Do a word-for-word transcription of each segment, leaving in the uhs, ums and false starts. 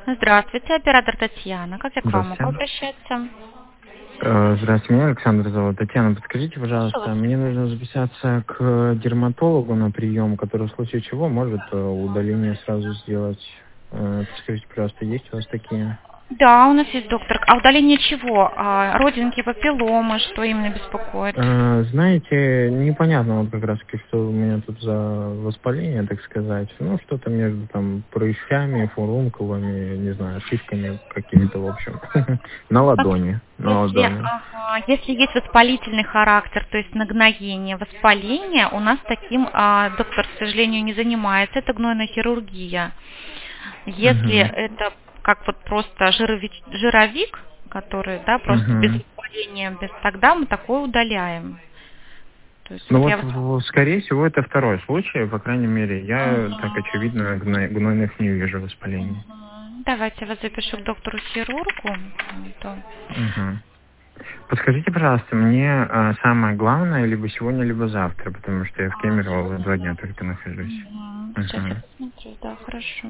Здравствуйте, оператор Татьяна. Как я к вам могу Здравствуйте. обращаться? Э, Здравствуйте, меня Александр зовут. Татьяна, подскажите, Слушаю вас. пожалуйста, мне нужно записаться к дерматологу на прием, который в случае чего может э, удаление сразу сделать. Э, Подскажите, пожалуйста, есть у вас такие? Да, у нас есть доктор. А удаление чего? А, родинки, папилломы, что именно беспокоит? Э, Знаете, непонятно вот как раз таки, что у меня тут за воспаление, так сказать. Ну, что-то между там прыщами, фурункулами, не знаю, шишками какими-то, в общем. На Смотрите, ладони, на Если, ладони. ага, если есть воспалительный характер, то есть нагноение, воспаление, у нас таким а, доктор, к сожалению, не занимается. Это гнойная хирургия. Если Угу. это как вот просто жировик, жировик, который, да, просто без Угу. воспаления, без, тогда мы такое удаляем. То есть Ну вот вот, я вот... в- скорее всего, это второй случай, по крайней мере, я так очевидно гной- гнойных не вижу воспалений. Мгм. Давайте я вас запишу к доктору-хирургу. То- Угу. Подскажите, пожалуйста, мне а, самое главное либо сегодня, либо завтра, потому что я в Кемерово уже два дня только нахожусь. Мгм. Сейчас я Угу. посмотрю, да, хорошо.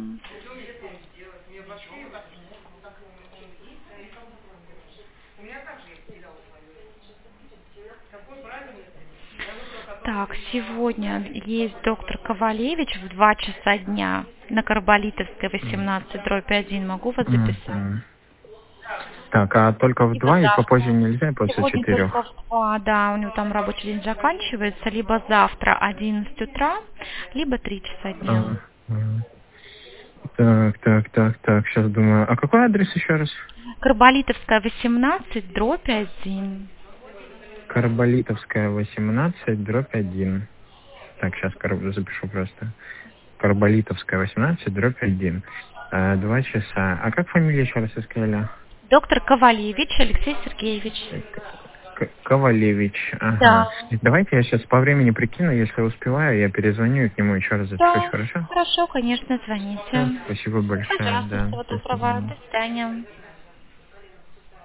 Так, сегодня есть доктор Ковалевич в два часа дня на Карболитовской восемнадцать дробь один. Могу вас записать? Угу. Так, а только в Либо два и попозже завтра. нельзя после Сегодня только четырех? в два, да, у него там рабочий день заканчивается, либо завтра одиннадцать утра, либо три часа дня. А, м. Так, так, так, так, сейчас думаю. А какой адрес еще раз? Карболитовская восемнадцать дробь один. Карболитовская, восемнадцать, дробь один. Так, сейчас запишу просто. Карболитовская, восемнадцать, дробь один. Э, Два часа. А как фамилия еще раз вы сказали? Доктор Ковалевич Алексей Сергеевич. К- Ковалевич. Ага. Да. Давайте я сейчас по времени прикину, если успеваю, я перезвоню и к нему еще раз запишусь, Да, хорошо? хорошо, конечно, Все, звоните. спасибо большое, Пожалуйста, да. всего До доброго. свидания. До свидания.